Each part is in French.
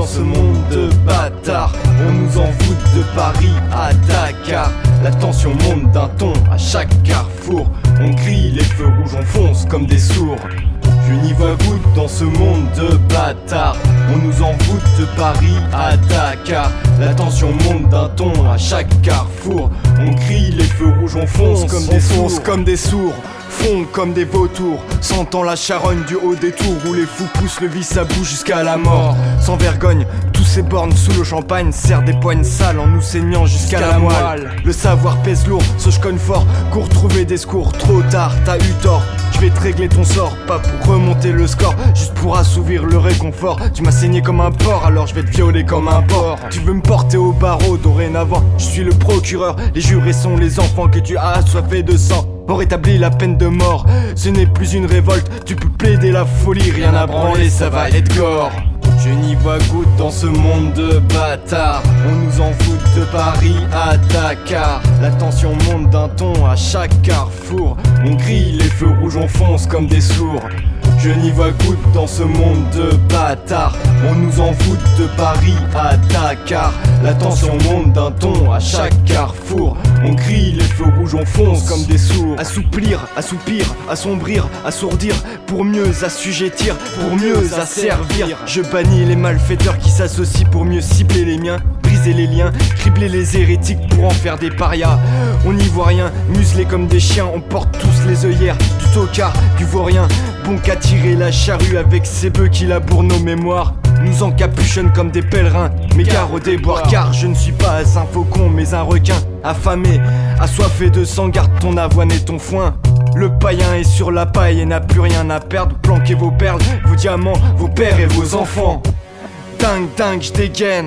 dans ce monde de bâtards. On nous en fout de Paris à Dakar. La tension monte d'un ton à chaque carrefour. On grille les feux rouges, on fonce comme des sourds. Je n'y vois goutte dans ce monde de bâtards. On nous en fout de Paris à Dakar. La tension monte d'un ton à chaque carrefour. On grille les feux rouges, on fonce comme des sourds. Fondent comme des vautours, sentant la charogne du haut des tours où les fous poussent le vice à bout jusqu'à la mort. Sans vergogne, tous ces bornes sous le champagne serrent des poignes sales en nous saignant jusqu'à la moelle. Le savoir pèse lourd, ce je conne fort, cours trouver des secours, trop tard, t'as eu tort. Je vais te régler ton sort, pas pour remonter le score, juste pour assouvir le réconfort. Tu m'as saigné comme un porc, alors je vais te violer comme un porc. Tu veux me porter au barreau, dorénavant, je suis le procureur. Les jurés sont les enfants que tu as assoiffés de sang. Pour établir la peine de mort, ce n'est plus une révolte. Tu peux plaider la folie, rien à branler, ça va être gore. Je n'y vois goutte dans ce monde de bâtards. On nous en fout de Paris à Dakar. La tension monte d'un ton à chaque carrefour. On grille les feux rouges, on fonce comme des sourds. Je n'y vois goutte dans ce monde de bâtards. On nous en fout de Paris à Dakar. La tension monte d'un ton à chaque carrefour. On grille les feux rouges, on fonce comme des sourds. Assouplir, assoupir, assombrir, assourdir, pour mieux assujettir, pour mieux asservir. Je bannis les malfaiteurs qui s'associent pour mieux cibler les miens. Briser les liens, cribler les hérétiques pour en faire des parias. On n'y voit rien, muselés comme des chiens. On porte tous les œillères, du tocard, du vaurien. Bon qu'à tirer la charrue avec ces bœufs qui labourent nos mémoires. Nous encapuchonnent comme des pèlerins, mais gare au déboire. Car je ne suis pas un faucon mais un requin. Affamé, assoiffé de sang, garde ton avoine et ton foin. Le païen est sur la paille et n'a plus rien à perdre. Planquez vos perles, vos diamants, vos pères et vos enfants. Dingue, dingue, je dégaine.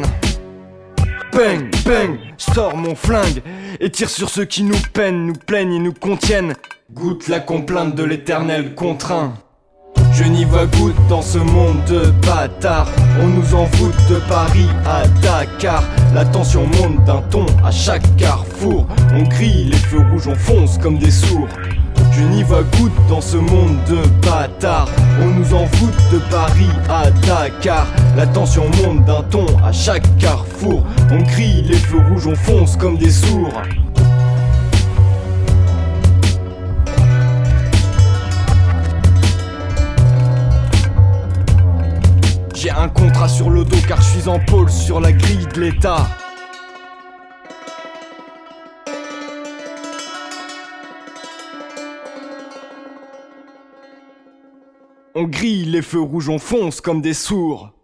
Bang, bang, je sors mon flingue et tire sur ceux qui nous peinent, nous plaignent et nous contiennent. Goûte la complainte de l'éternel contraint. Je n'y vois goutte dans ce monde de bâtards. On nous en fout de Paris à Dakar. La tension monte d'un ton à chaque carrefour. On grille les feux rouges, on fonce comme des sourds. Je n'y vois goutte dans ce monde de bâtards. On nous en fout de Paris à Dakar. La tension monte d'un ton à chaque carrefour. On grille les feux rouges, on fonce comme des sourds. J'ai un contrat sur le dos car je suis en pôle sur la grille de l'État. On grille les feux rouges, on fonce comme des sourds.